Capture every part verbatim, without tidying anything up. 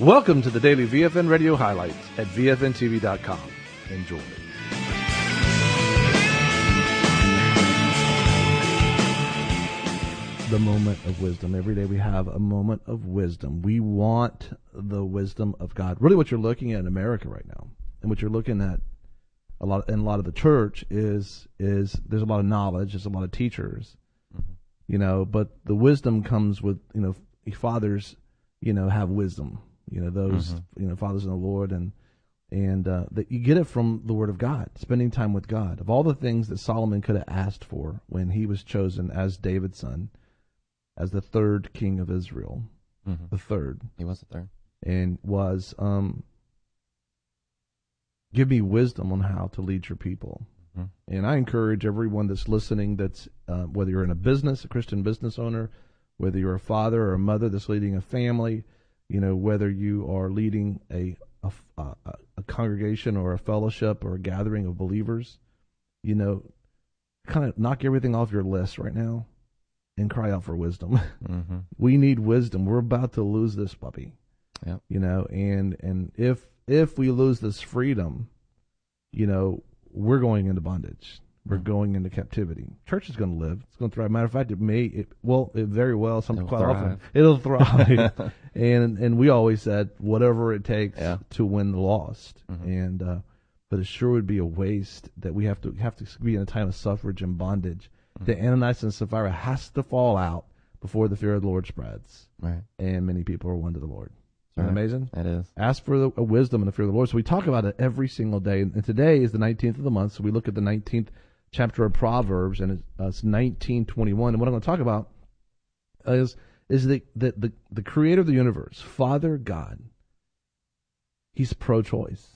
Welcome to the daily V F N Radio highlights at V F N T V dot com. Enjoy. The moment of wisdom. Every day we have a moment of wisdom. We want the wisdom of God. Really what you're looking at in America right now, and what you're looking at a lot in a lot of the church is is there's a lot of knowledge, there's a lot of teachers, mm-hmm. you know, but the wisdom comes with, you know, fathers, you know, have wisdom. You know, those, mm-hmm. you know, fathers in the Lord, and and uh, that you get it from the Word of God, spending time with God. Of all the things that Solomon could have asked for when he was chosen as David's son, as the third king of Israel, mm-hmm. the third. He was the third. And was, um, give me wisdom on how to lead your people. Mm-hmm. And I encourage everyone that's listening, that's uh, whether you're in a business, a Christian business owner, whether you're a father or a mother that's leading a family, you know, whether you are leading a, a, a, a congregation or a fellowship or a gathering of believers, you know, kind of knock everything off your list right now and cry out for wisdom. Mm-hmm. We need wisdom. We're about to lose this puppy, yep. you know, and, and if, if we lose this freedom, you know, we're going into bondage. We're going into captivity. Church is going to live. It's going to thrive. Matter of fact, it may, it, well, it very well, some it'll quite thrive. often, it'll thrive. and and we always said, whatever it takes yeah. to win the lost. Mm-hmm. And uh, but it sure would be a waste that we have to have to be in a time of suffrage and bondage. Mm-hmm. The Ananias and Sapphira has to fall out before the fear of the Lord spreads. Right. And many people are won to the Lord. Isn't that amazing? It is. Ask for the, a wisdom and the fear of the Lord. So we talk about it every single day. And today is the nineteenth of the month, so we look at the nineteenth chapter of Proverbs, and it's, uh, it's nineteen twenty-one. And what I'm going to talk about is is the, the the the creator of the universe, Father God. He's pro-choice.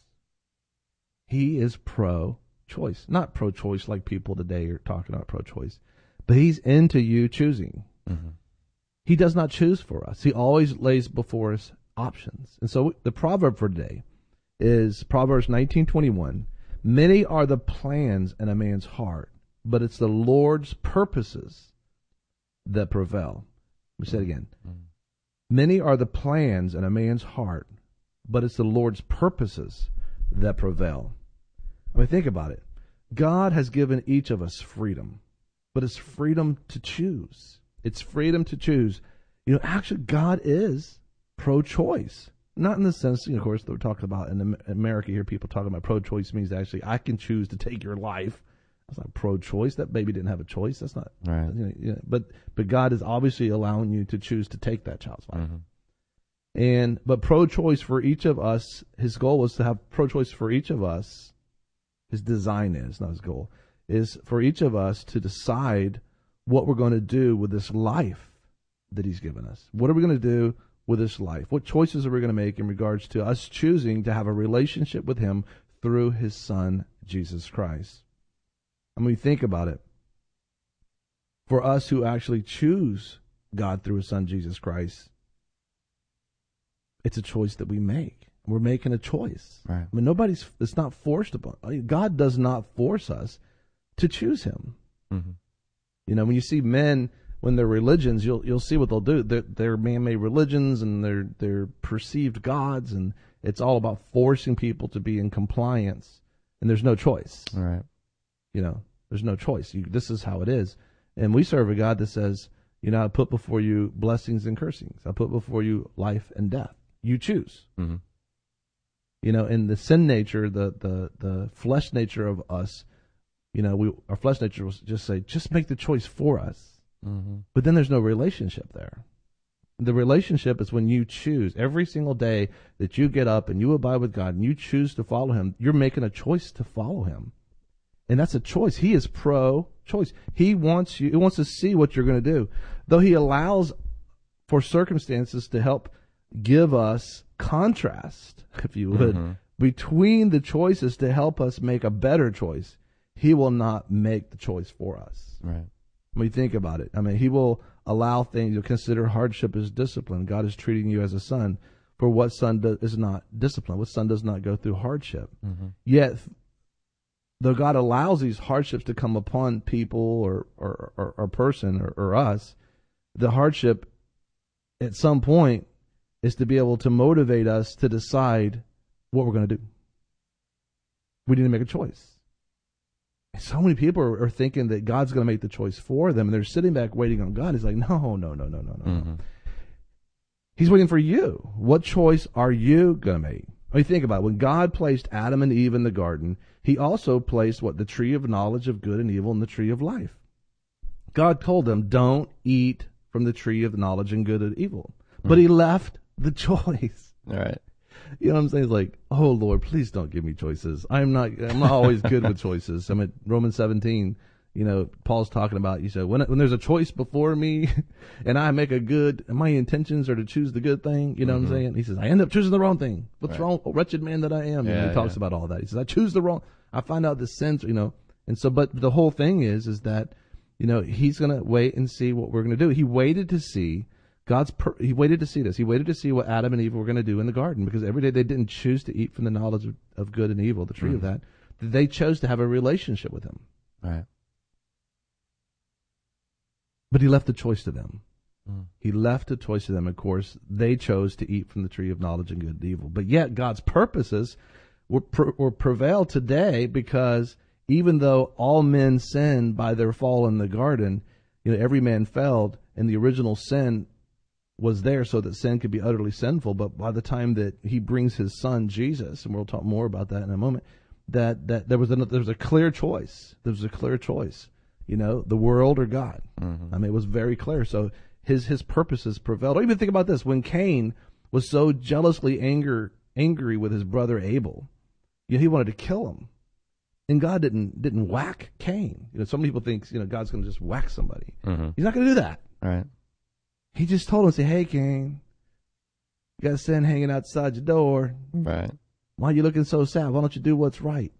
He is pro-choice, not pro-choice like people today are talking about pro-choice, but he's into you choosing. Mm-hmm. He does not choose for us. He always lays before us options. And so the proverb for today is Proverbs nineteen twenty-one. Many are the plans in a man's heart, but it's the Lord's purposes that prevail. Let me say it again. Mm-hmm. Many are the plans in a man's heart, but it's the Lord's purposes that prevail. I mean, think about it. God has given each of us freedom, but it's freedom to choose. It's freedom to choose. You know, actually, God is pro-choice. Not in the sense, you know, of course, that we're talking about in America here, people talking about pro-choice means actually I can choose to take your life. That's not pro-choice. That baby didn't have a choice. That's not, right. You know, you know, but but God is obviously allowing you to choose to take that child's life. Mm-hmm. And but pro-choice for each of us, his goal was to have pro-choice for each of us. His design is, not his goal, is for each of us to decide what we're going to do with this life that he's given us. What are we going to do with this life? What choices are we going to make in regards to us choosing to have a relationship with him through his son, Jesus Christ? I mean, think about it. For us who actually choose God through his son, Jesus Christ, it's a choice that we make. We're making a choice. Right. I mean, nobody's, it's not forced upon. God does not force us to choose him. Mm-hmm. You know, when you see men, when they're religions, you'll you'll see what they'll do. They're, they're man-made religions, and they're they're perceived gods, and it's all about forcing people to be in compliance. And there's no choice. All right. You know, there's no choice. You, this is how it is. And we serve a God that says, you know, I put before you blessings and cursings. I put before you life and death. You choose. Mm-hmm. You know, in the sin nature, the the the flesh nature of us, you know, we our flesh nature will just say, just make the choice for us. Mm-hmm. But then there's no relationship there. The relationship is when you choose every single day that you get up and you abide with God and you choose to follow him. You're making a choice to follow him. And that's a choice. He is pro-choice. He wants you, he wants to see what you're going to do. Though he allows for circumstances to help give us contrast, if you would, mm-hmm. between the choices to help us make a better choice, he will not make the choice for us. Right. I mean, think about it. I mean, he will allow things. You'll consider hardship as discipline. God is treating you as a son. For what son does, is not discipline? What son does not go through hardship? Mm-hmm. Yet, though God allows these hardships to come upon people or or, or, or person or, or us, the hardship at some point is to be able to motivate us to decide what we're going to do. We need to make a choice. So many people are, are thinking that God's going to make the choice for them, and they're sitting back waiting on God. He's like, no, no, no, no, no, no. Mm-hmm. He's waiting for you. What choice are you going to make? I mean, think about it. When God placed Adam and Eve in the garden, he also placed what? The tree of knowledge of good and evil and the tree of life. God told them, don't eat from the tree of knowledge and good and evil. Mm-hmm. But he left the choice. All right. You know what I'm saying? It's like, oh Lord, please don't give me choices. I'm not, I'm not always good with choices. I'm at Romans seventeen. You know, Paul's talking about, he said, when, when there's a choice before me and I make a good, my intentions are to choose the good thing, you know mm-hmm. what I'm saying? He says, I end up choosing the wrong thing. What's right. wrong? Oh, wretched man that I am. Yeah, and he talks yeah. about all that. He says, I choose the wrong, I find out the sins, you know. And so, but the whole thing is, is that, you know, he's going to wait and see what we're going to do. He waited to see God's, per, he waited to see this. He waited to see what Adam and Eve were going to do in the garden, because every day they didn't choose to eat from the knowledge of, of good and evil, the tree mm-hmm. of that. They chose to have a relationship with him. Right. But he left the choice to them. Mm. He left the choice to them. Of course, they chose to eat from the tree of knowledge and good and evil. But yet God's purposes were, pre- were prevail today, because even though all men sinned by their fall in the garden, you know, every man failed, and the original sin was there so that sin could be utterly sinful. But by the time that he brings his son, Jesus, and we'll talk more about that in a moment, that, that there was a, there was a clear choice. There was a clear choice. You know, the world or God. Mm-hmm. I mean, it was very clear. So his his purposes prevailed. Or even think about this. When Cain was so jealously anger, angry with his brother Abel, you know, he wanted to kill him. And God didn't didn't whack Cain. You know, some people think, you know, God's going to just whack somebody. Mm-hmm. He's not going to do that. Right. He just told him, say, hey, Cain, you got sin hanging outside your door. Right. Why are you looking so sad? Why don't you do what's right?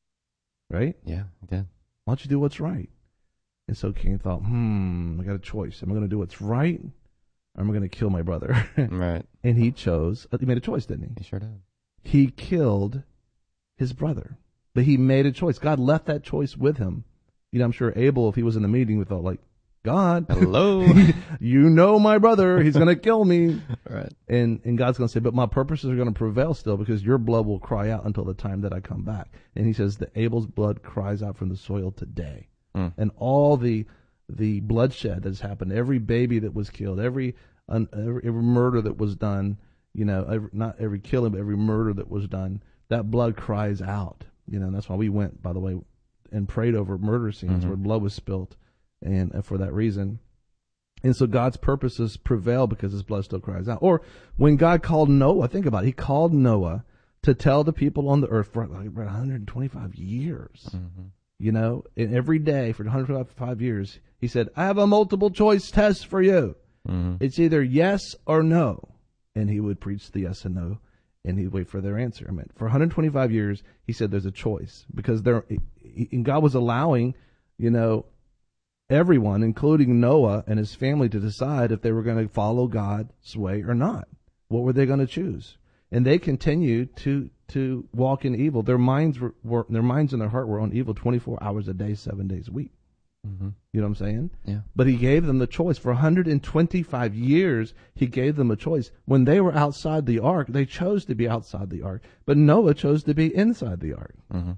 Right? Yeah, he did. Why don't you do what's right? And so Cain thought, hmm, I got a choice. Am I going to do what's right, or am I going to kill my brother? Right. And he chose, he made a choice, didn't he? He sure did. He killed his brother. But he made a choice. God left that choice with him. You know, I'm sure Abel, if he was in the meeting, would thought like, God, hello, you know my brother, he's going to kill me. Right. And and God's going to say, but my purposes are going to prevail still, because your blood will cry out until the time that I come back. And he says that Abel's blood cries out from the soil today. Mm. And all the the bloodshed that's happened, every baby that was killed, every un, every, every murder that was done, you know, every, not every killing, but every murder that was done, that blood cries out. You know, and that's why we went, by the way, and prayed over murder scenes mm-hmm. where blood was spilt. And for that reason. And so God's purposes prevail because his blood still cries out. Or when God called Noah, think about it. He called Noah to tell the people on the earth for like one hundred twenty-five years. Mm-hmm. You know, and every day for one hundred twenty-five years, he said, I have a multiple choice test for you. Mm-hmm. It's either yes or no. And he would preach the yes and no, and he'd wait for their answer. I mean, for one hundred twenty-five years, he said there's a choice, because there, and God was allowing, you know, everyone, including Noah and his family, to decide if they were going to follow God's way or not. What were they going to choose? And they continued to to walk in evil. Their minds were, were their minds and their heart were on evil twenty-four hours a day, seven days a week. Mm-hmm. You know what I'm saying? Yeah. But he gave them the choice. For one hundred twenty-five years, he gave them a choice. When they were outside the ark, they chose to be outside the ark. But Noah chose to be inside the ark. Mm-hmm.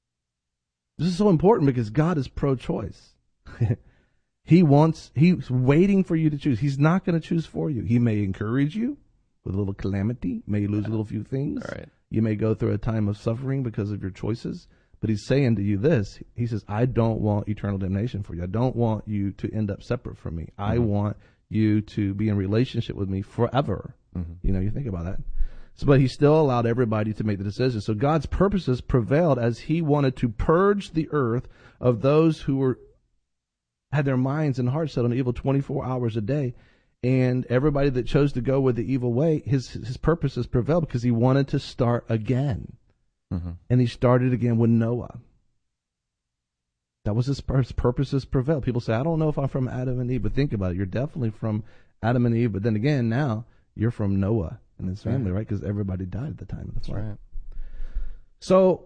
This is so important because God is pro-choice. He wants, he's waiting for you to choose. He's not going to choose for you. He may encourage you with a little calamity, may lose a little few things. Right. You may go through a time of suffering because of your choices. But he's saying to you this, he says, I don't want eternal damnation for you. I don't want you to end up separate from me. Mm-hmm. I want you to be in relationship with me forever. Mm-hmm. You know, you think about that. So, but he still allowed everybody to make the decision. So God's purposes prevailed as he wanted to purge the earth of those who were had their minds and hearts set on evil twenty-four hours a day. And everybody that chose to go with the evil way, his his purposes prevailed because he wanted to start again. Mm-hmm. And he started again with Noah. That was his, his purposes prevailed. People say, I don't know if I'm from Adam and Eve, but think about it. You're definitely from Adam and Eve. But then again, now you're from Noah and his family, right? Because everybody died at the time of the flood. Right. So,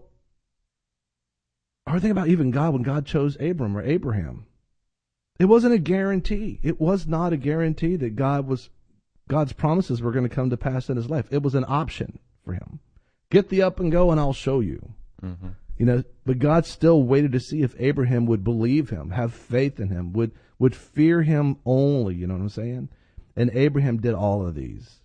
or think about even God, when God chose Abram or Abraham. It wasn't a guarantee. It was not a guarantee that God was God's promises were going to come to pass in his life. It was an option for him. Get thee up and go, and I'll show you. Mm-hmm. You know, but God still waited to see if Abraham would believe him, have faith in him, would would fear him only. You know what I'm saying? And Abraham did all of these.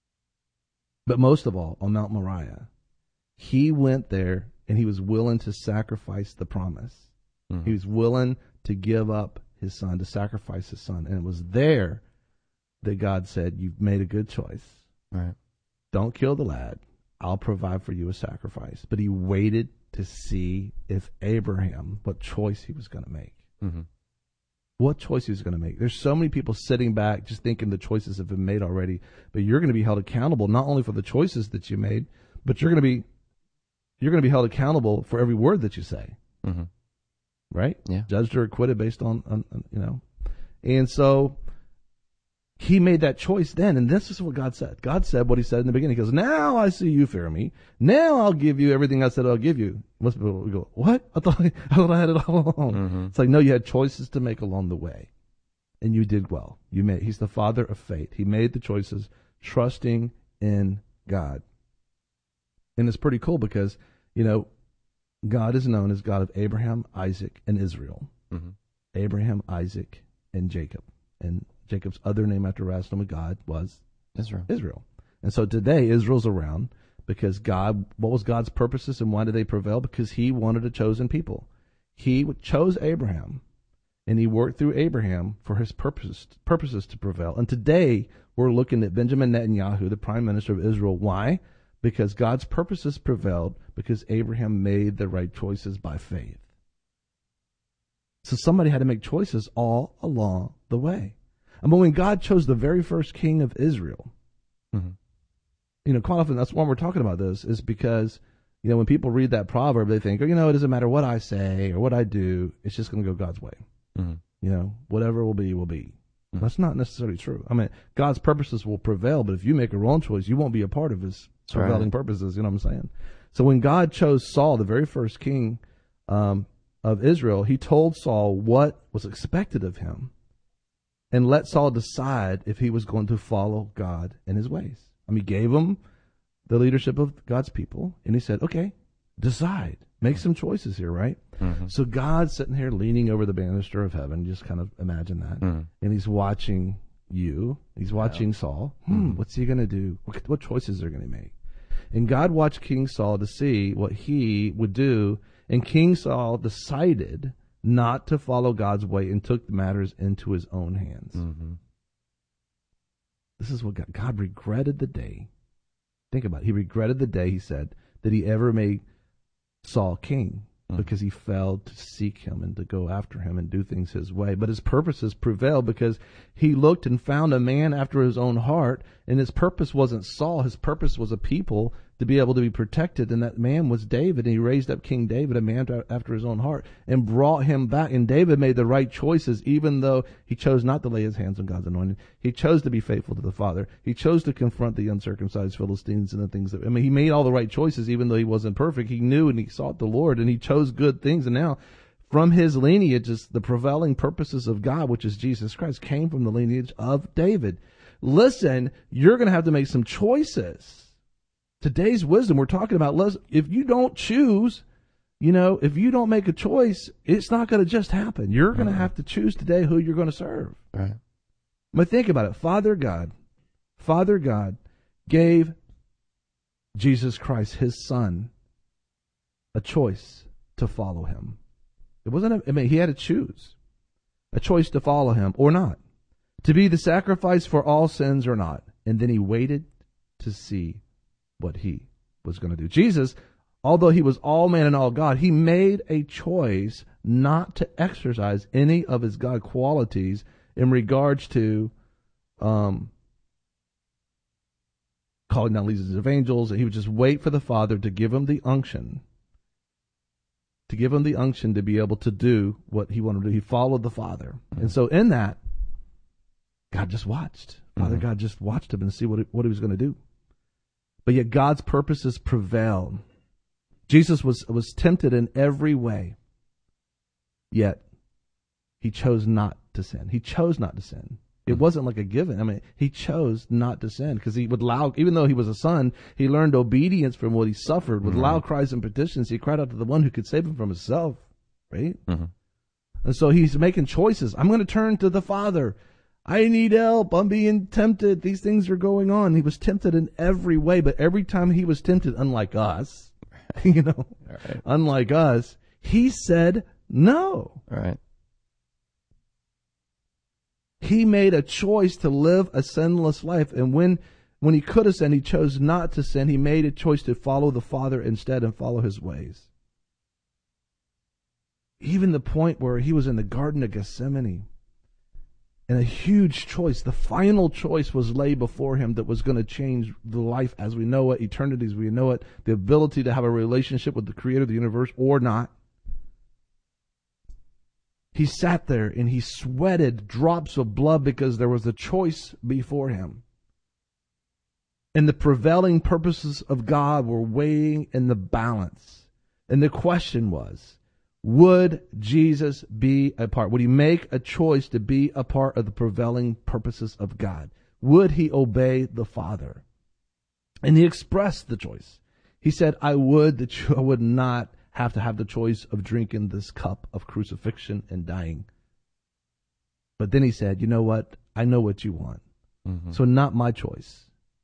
But most of all, on Mount Moriah, he went there and he was willing to sacrifice the promise. Mm-hmm. He was willing to give up his son, to sacrifice his son. And it was there that God said, you've made a good choice. Right. Don't kill the lad. I'll provide for you a sacrifice. But he waited to see if Abraham, what choice he was going to make. Mm-hmm. What choice he was going to make. There's so many people sitting back just thinking the choices have been made already, but you're going to be held accountable not only for the choices that you made, but you're going to be you're going to be held accountable for every word that you say. Mm-hmm. Right? Yeah. Judged or acquitted based on, on, on, you know. And so he made that choice then, and this is what God said. God said what he said in the beginning. He goes, now I see you fear me. Now I'll give you everything I said I'll give you. Most people go, what? I thought I, I, thought I had it all along. Mm-hmm. It's like, no, you had choices to make along the way, and you did well. You made. He's the father of faith. He made the choices trusting in God. And it's pretty cool because, you know, God is known as God of Abraham, Isaac, and Israel. Mm-hmm. Abraham, Isaac, and Jacob. And Jacob's other name after wrestling with God was Israel. Israel. And so today Israel's around because God, what was God's purposes and why did they prevail? Because he wanted a chosen people. He chose Abraham and he worked through Abraham for his purposes, purposes to prevail. And today we're looking at Benjamin Netanyahu, the prime minister of Israel. Why? Because God's purposes prevailed because Abraham made the right choices by faith. So somebody had to make choices all along the way. I mean, when God chose the very first king of Israel, mm-hmm. you know, quite often that's why we're talking about this, is because, you know, when people read that proverb, they think, oh, you know, it doesn't matter what I say or what I do, it's just going to go God's way. Mm-hmm. You know, whatever will be, will be. Mm-hmm. That's not necessarily true. I mean, God's purposes will prevail, but if you make a wrong choice, you won't be a part of his that's prevailing right. purposes, you know what I'm saying? So when God chose Saul, the very first king um, of Israel, he told Saul what was expected of him. And let Saul decide if he was going to follow God and his ways. I mean, he gave him the leadership of God's people, and he said, okay, decide. Make some choices here, right? Mm-hmm. So God's sitting here leaning over the banister of heaven, just kind of imagine that. Mm-hmm. And he's watching you. He's watching yeah. Saul. Hmm, mm-hmm. What's he going to do? What, what choices are going to make? And God watched King Saul to see what he would do, and King Saul decided not to follow God's way and took matters into his own hands. Mm-hmm. This is what God, God regretted the day. Think about it. He regretted the day, he said, that he ever made Saul king mm-hmm. because he failed to seek him and to go after him and do things his way. But his purposes prevailed because he looked and found a man after his own heart, and his purpose wasn't Saul. His purpose was a people to be able to be protected, and that man was David, and he raised up King David, a man after his own heart, and brought him back. And David made the right choices, even though he chose not to lay his hands on God's anointed. He chose to be faithful to the Father. He chose to confront the uncircumcised Philistines and the things that, I mean, he made all the right choices, even though he wasn't perfect. He knew and he sought the Lord, and he chose good things. And now, from his lineage, is the prevailing purposes of God, which is Jesus Christ, came from the lineage of David. Listen, you're going to have to make some choices. Today's wisdom, we're talking about, if you don't choose, you know, if you don't make a choice, it's not going to just happen. You're going to have to choose today who you're going to serve. Right. But think about it. Father God, Father God gave Jesus Christ, his son, a choice to follow him. It wasn't, a, I mean, he had to choose a choice to follow him or not, to be the sacrifice for all sins or not. And then he waited to see what he was going to do. Jesus, although he was all man and all God, he made a choice not to exercise any of his God qualities in regards to um, calling down legions of angels. He would just wait for the Father to give him the unction, to give him the unction to be able to do what he wanted to do. He followed the Father. Mm-hmm. And so in that, God just watched. Father mm-hmm. God just watched him and see what, it, what he was going to do. But yet God's purposes prevailed. Jesus was, was tempted in every way, yet he chose not to sin. He chose not to sin. It mm-hmm. wasn't like a given. I mean, he chose not to sin because he would loud, even though he was a son, he learned obedience from what he suffered. With mm-hmm. loud cries and petitions, he cried out to the one who could save him from himself, right? Mm-hmm. And so he's making choices. I'm going to turn to the Father. I need help. I'm being tempted. These things are going on. He was tempted in every way, but every time he was tempted, unlike us, you know, right. unlike us, he said no. Right. He made a choice to live a sinless life, and when when he could have sinned, he chose not to sin. He made a choice to follow the Father instead and follow his ways. Even the point where he was in the Garden of Gethsemane, and a huge choice, the final choice was laid before him that was going to change the life as we know it, eternity as we know it, the ability to have a relationship with the Creator of the universe or not. He sat there and he sweated drops of blood because there was a choice before him. And the prevailing purposes of God were weighing in the balance. And the question was, would Jesus be a part? Would he make a choice to be a part of the prevailing purposes of God? Would he obey the Father? And he expressed the choice. He said, I would that you, I would not have to have the choice of drinking this cup of crucifixion and dying. But then he said, you know what? I know what you want. Mm-hmm. So not my choice,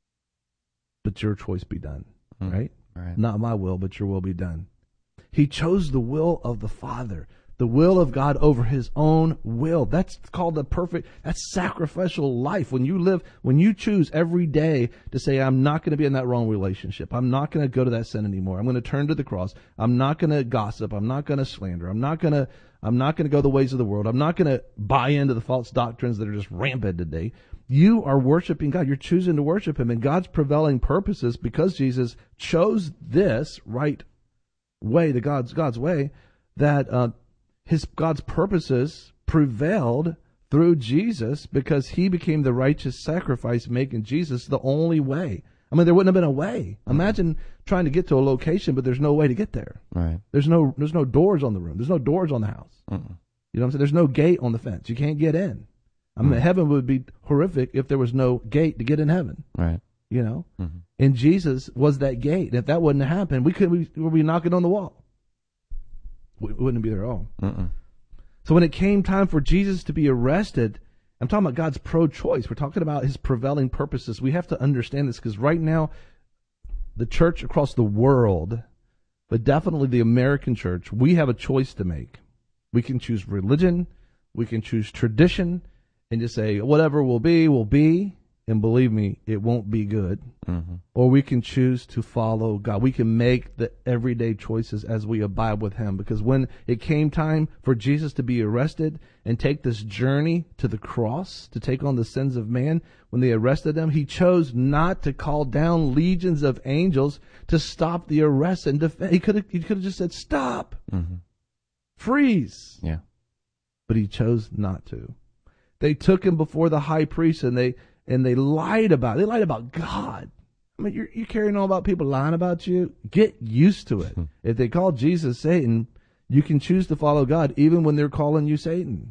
but your choice be done. Mm-hmm. Right? Right? Not my will, but your will be done. He chose the will of the Father, the will of God over his own will. That's called the perfect, that's sacrificial life. When you live, when you choose every day to say, I'm not going to be in that wrong relationship. I'm not going to go to that sin anymore. I'm going to turn to the cross. I'm not going to gossip. I'm not going to slander. I'm not going to, I'm not going to go the ways of the world. I'm not going to buy into the false doctrines that are just rampant today. You are worshiping God. You're choosing to worship him, and God's prevailing purposes, because Jesus chose this right way, the God's God's way, that uh, his God's purposes prevailed through Jesus because he became the righteous sacrifice, making Jesus the only way. I mean, there wouldn't have been a way. Imagine trying to get to a location, but there's no way to get there. Right. There's no there's no doors on the room. There's no doors on the house. Mm-mm. You know what I'm saying? There's no gate on the fence. You can't get in. I mean, mm-hmm. heaven would be horrific if there was no gate to get in heaven. Right. You know, mm-hmm. and Jesus was that gate. If that wouldn't have happened, we could we would be knocking on the wall. We wouldn't be there at all. Mm-mm. So when it came time for Jesus to be arrested, I'm talking about God's pro-choice. We're talking about his prevailing purposes. We have to understand this because right now, the church across the world, but definitely the American church, we have a choice to make. We can choose religion, we can choose tradition, and just say whatever will be will be. And believe me, it won't be good. Mm-hmm. Or we can choose to follow God. We can make the everyday choices as we abide with him. Because when it came time for Jesus to be arrested and take this journey to the cross to take on the sins of man, when they arrested him, he chose not to call down legions of angels to stop the arrest and defend. He could have he could have just said, stop, mm-hmm. freeze. Yeah. But he chose not to. They took him before the high priest and they And they lied about it. They lied about God. I mean, you're, you're carrying on about people lying about you. Get used to it. If they call Jesus Satan, you can choose to follow God even when they're calling you Satan.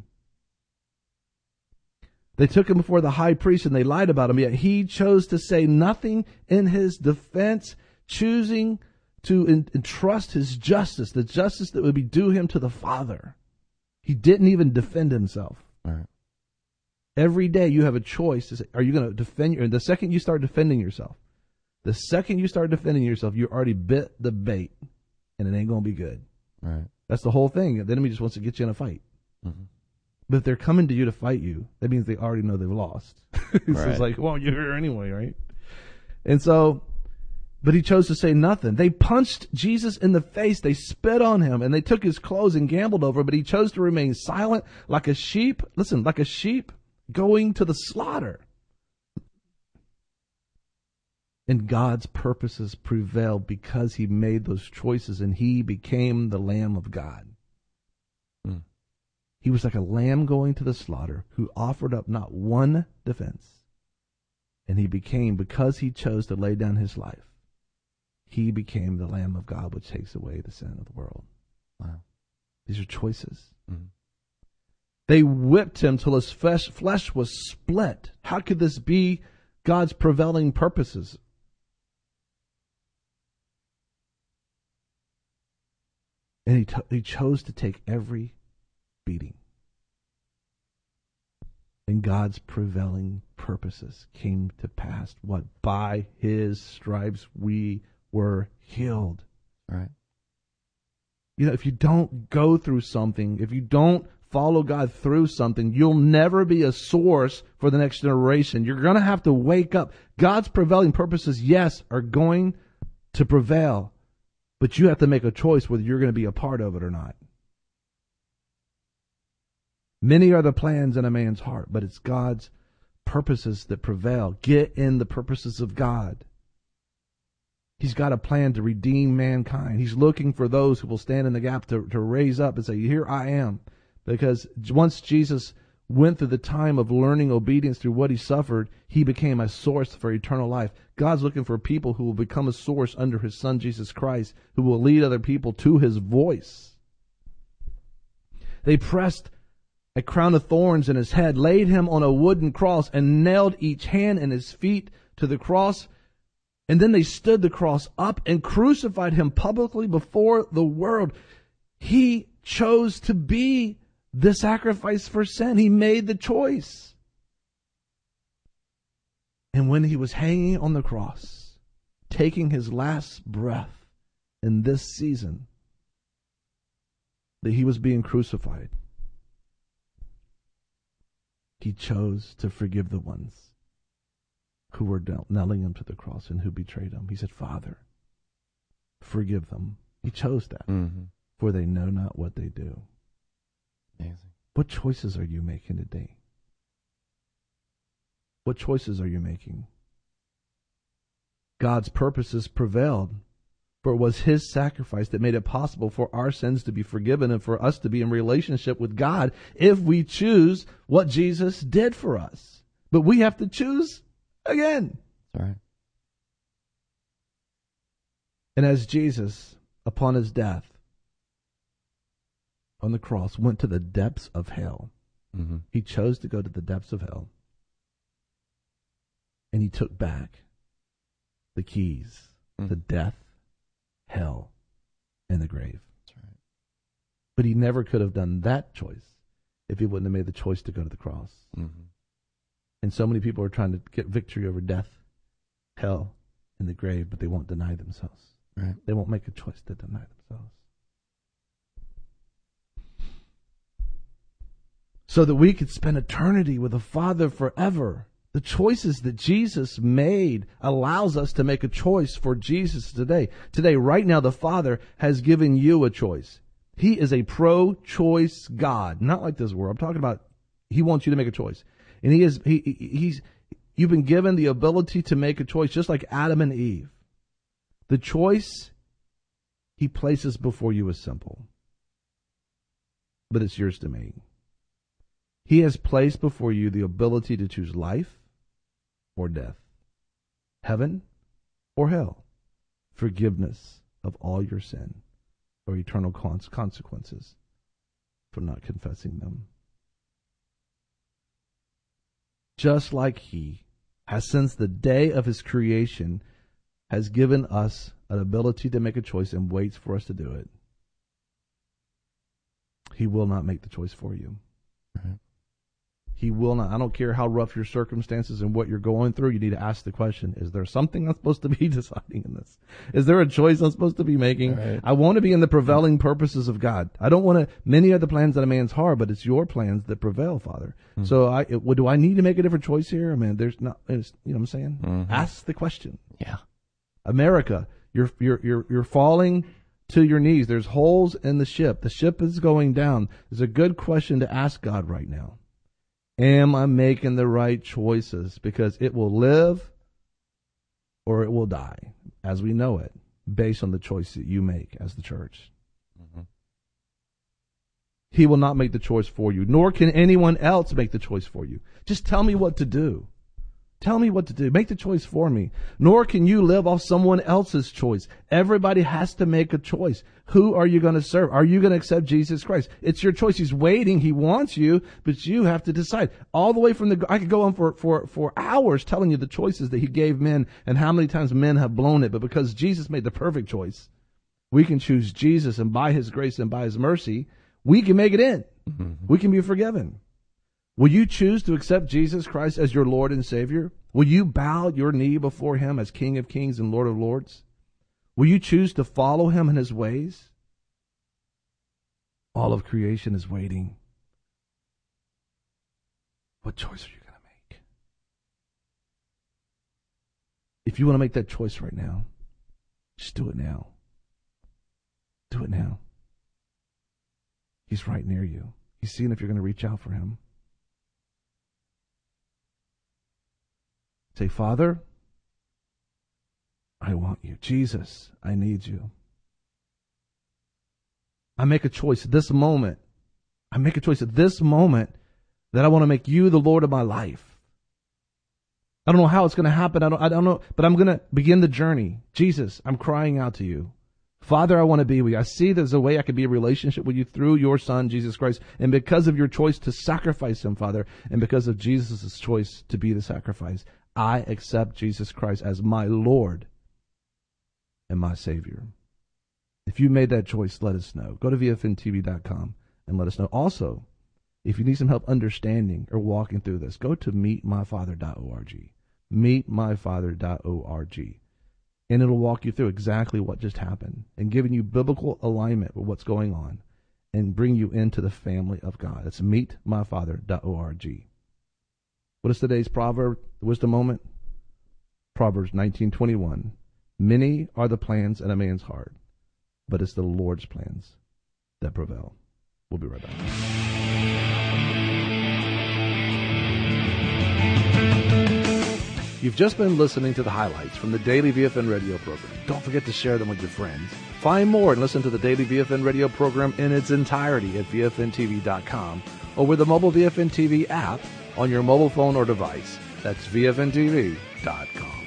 They took him before the high priest and they lied about him, yet he chose to say nothing in his defense, choosing to entrust his justice, the justice that would be due him to the Father. He didn't even defend himself. All right. Every day you have a choice to say, are you going to defend your, the second you start defending yourself, the second you start defending yourself, you already bit the bait and it ain't going to be good. Right. That's the whole thing. The enemy just wants to get you in a fight. Mm-hmm. But if they're coming to you to fight you, that means they already know they've lost. So right. It's like, well, you're here anyway, right? And so, but he chose to say nothing. They punched Jesus in the face. They spit on him and they took his clothes and gambled over, but he chose to remain silent like a sheep. Listen, like a sheep going to the slaughter. And God's purposes prevailed because he made those choices and he became the Lamb of God. Mm. He was like a lamb going to the slaughter who offered up not one defense. And he became, because he chose to lay down his life, he became the Lamb of God which takes away the sin of the world. Wow. These are choices. Mm. They whipped him till his flesh, flesh was split. How could this be God's prevailing purposes? And he, t- he chose to take every beating. And God's prevailing purposes came to pass. What? By his stripes we were healed. Right. You know, if you don't go through something, if you don't follow God through something, you'll never be a source for the next generation. You're going to have to wake up. God's prevailing purposes, yes, are going to prevail, but you have to make a choice whether you're going to be a part of it or not. Many are the plans in a man's heart, but it's God's purposes that prevail. Get in the purposes of God. He's got a plan to redeem mankind. He's looking for those who will stand in the gap to, to raise up and say, here I am. Because once Jesus went through the time of learning obedience through what he suffered, he became a source for eternal life. God's looking for people who will become a source under his Son, Jesus Christ, who will lead other people to his voice. They pressed a crown of thorns in his head, laid him on a wooden cross, and nailed each hand and his feet to the cross. And then they stood the cross up and crucified him publicly before the world. He chose to be the sacrifice for sin. He made the choice. And when he was hanging on the cross, taking his last breath in this season, that he was being crucified, he chose to forgive the ones who were nailing him to the cross and who betrayed him. He said, Father, forgive them. He chose that. Mm-hmm. For they know not what they do. Amazing. What choices are you making today? What choices are you making? God's purposes prevailed, for it was his sacrifice that made it possible for our sins to be forgiven and for us to be in relationship with God if we choose what Jesus did for us. But we have to choose again. That's right. And as Jesus, upon his death on the cross, went to the depths of hell, Mm-hmm. he chose to go to the depths of hell. And he took back the keys Mm. to death, hell, and the grave. That's right. But he never could have done that choice if he wouldn't have made the choice to go to the cross. Mm-hmm. And so many people are trying to get victory over death, hell, and the grave, but they won't deny themselves. Right. They won't make a choice to deny themselves. So that we could spend eternity with the Father forever. The choices that Jesus made allows us to make a choice for Jesus today. Today, right now, the Father has given you a choice. He is a pro-choice God. Not like this world. I'm talking about he wants you to make a choice. And he is he he's you've been given the ability to make a choice, just like Adam and Eve. The choice he places before you is simple, but it's yours to make. He has placed before you the ability to choose life or death, heaven or hell, forgiveness of all your sin, or eternal consequences for not confessing them. Just like he has, since the day of his creation, has given us an ability to make a choice and waits for us to do it, he will not make the choice for you. Right. He will not. I don't care how rough your circumstances and what you're going through. You need to ask the question, is there something I'm supposed to be deciding in this? Is there a choice I'm supposed to be making? Right. I want to be in the prevailing purposes of God. I don't want to, many are the plans in a man's heart, but it's your plans that prevail, Father. Mm-hmm. So I, it, what, do I need to make a different choice here? I mean, there's not, it's, you know what I'm saying? Mm-hmm. Ask the question. Yeah. America, you're, you're, you're, you're falling to your knees. There's holes in the ship. The ship is going down. It's a good question to ask God right now. Am I making the right choices? Because it will live or it will die, as we know it, based on the choice that you make as the church. Mm-hmm. He will not make the choice for you, nor can anyone else make the choice for you. Just tell me what to do. Tell me what to do. Make the choice for me. Nor can you live off someone else's choice. Everybody has to make a choice. Who are you going to serve? Are you going to accept Jesus Christ? It's your choice. He's waiting. He wants you, but you have to decide. All the way from the, I could go on for, for, for hours telling you the choices that he gave men and how many times men have blown it. But because Jesus made the perfect choice, we can choose Jesus, and by his grace and by his mercy, we can make it in. Mm-hmm. We can be forgiven. Will you choose to accept Jesus Christ as your Lord and Savior? Will you bow your knee before him as King of Kings and Lord of Lords? Will you choose to follow him in his ways? All of creation is waiting. What choice are you going to make? If you want to make that choice right now, just do it now. Do it now. He's right near you. He's seeing if you're going to reach out for him. Say, Father, I want you. Jesus, I need you. I make a choice at this moment. I make a choice at this moment that I want to make you the Lord of my life. I don't know how it's going to happen. I don't, I don't know, but I'm going to begin the journey. Jesus, I'm crying out to you. Father, I want to be with you. I see there's a way I can be in relationship with you through your Son, Jesus Christ. And because of your choice to sacrifice him, Father, and because of Jesus' choice to be the sacrifice, I accept Jesus Christ as my Lord and my Savior. If you made that choice, let us know. Go to V F N T V dot com and let us know. Also, if you need some help understanding or walking through this, go to meet my father dot org. meet my father dot org. And it'll walk you through exactly what just happened and giving you biblical alignment with what's going on and bring you into the family of God. That's meet my father dot org. What is today's proverb, the wisdom moment? Proverbs nineteen twenty-one. Many are the plans in a man's heart, but it's the Lord's plans that prevail. We'll be right back. You've just been listening to the highlights from the Daily V F N radio program. Don't forget to share them with your friends. Find more and listen to the Daily V F N radio program in its entirety at V F N T V dot com or with the mobile V F N T V app on your mobile phone or device. That's V F N T V dot com.